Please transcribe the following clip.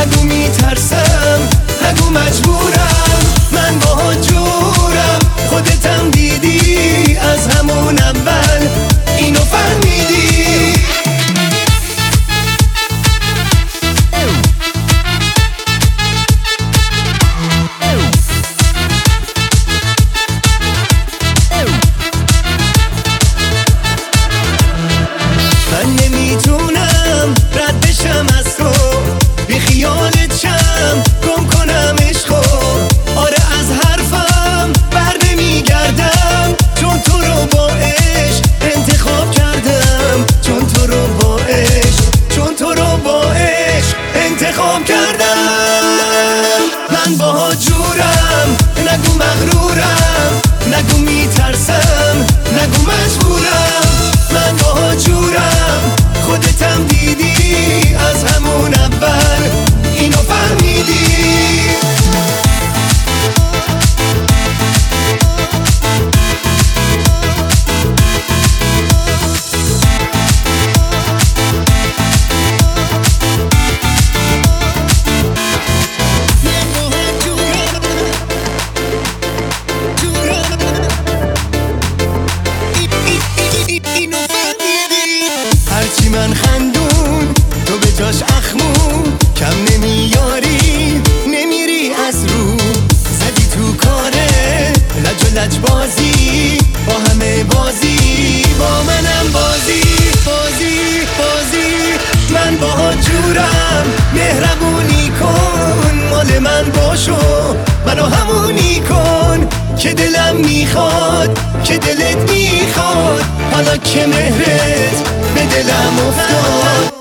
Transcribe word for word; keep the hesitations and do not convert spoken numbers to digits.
نگو میترسم، نگو مجبورم، من با جورم. خودتم دیدی از همون اول، اینو فهمیدی. من نمیتونم رد بشم از تو، بی خیالت شم، گم کنم عشقو. آره از حرفم بر نمیگردم، چون تو رو با عشق انتخاب کردم، چون تو رو با عشق، چون تو رو با عشق انتخاب کردم. من با جورم، نگو مغرورم، نگو میترسم، نگو مجبورم، من با جورم. خودتم دیدی از همون اول، اینو فهمیدی. هرچی من خندون تو به جاش اخمون، کم نمیاری نمیری از رو. زدی تو کاره لج و لج بازی، با همه بازی، با منم بازی بازی بازی. من با جورم، مهربونی کن، مال من باشو، منو همونی کن که دلم میخواد، که دلت میخواد. حالا که مهرت به دلم افتاد،